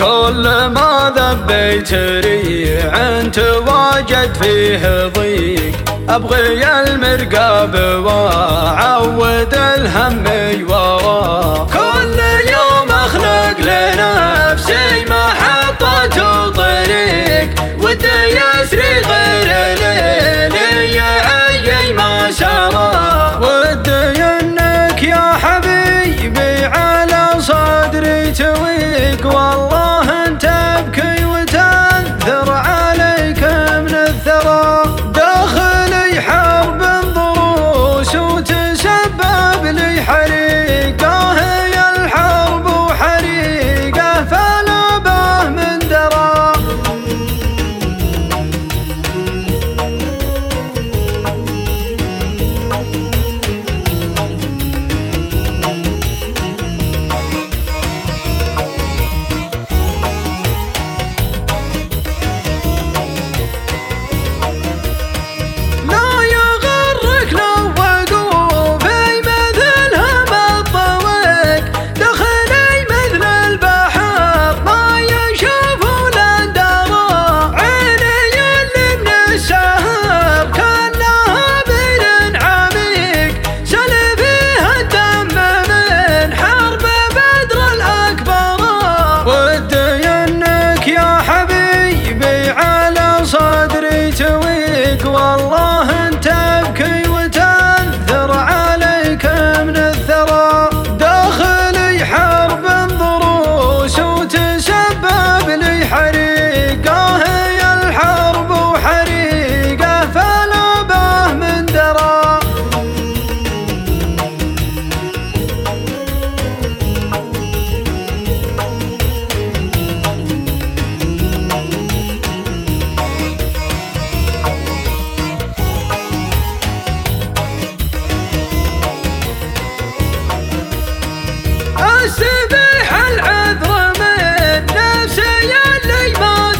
كل ما ذبيت ريع تواجد فيه ضيق، أبغي المرقاب وأعود الهم يواوا. كل يوم أخلق لنفسي محطة وطريق، ودي يسري غير ليلي عيي ما سرى. ودي إنك يا حبيبي على صدري تويق، والله انت تبكي وتنثر عليك من الثرى. داخلي حرب ضروس وتسبب لي حريقة، هي الحرب وحريقة فلا به من درى. والله انت تبكي وتنثر عليك من الثرى. داخلي حرب ضروس وتسبب لي حريقة، هي الحرب وحريقة فلا به من درى. السبيح العذر من نفسي اللي ما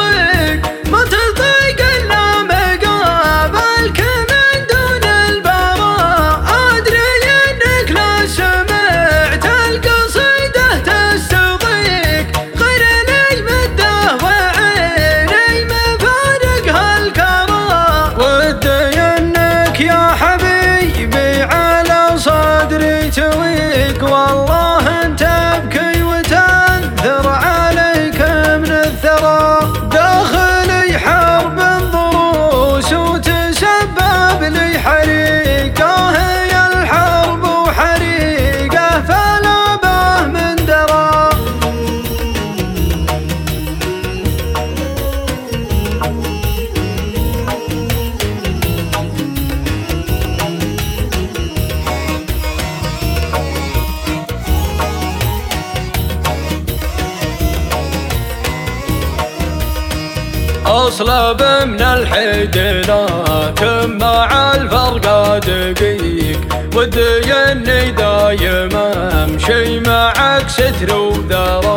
تطيق إلا مقابلك من دون البراء. أدري إنك لا سمعت القصيدة تستضيق، غير لي مده وعيني مفارقها الكرى. ودي إنك يا حبيبي على صدري تويق، والله انت تبكي وتنثر عليك من الثرى. داخلي حرب ضروس وتسبب لي حريقة، هي الحرب وحريقة فلا به من درى. أصلب من الحيد لكن مع الفرقة دقيق، ودي اني دايم امشي معك ستر وذرى.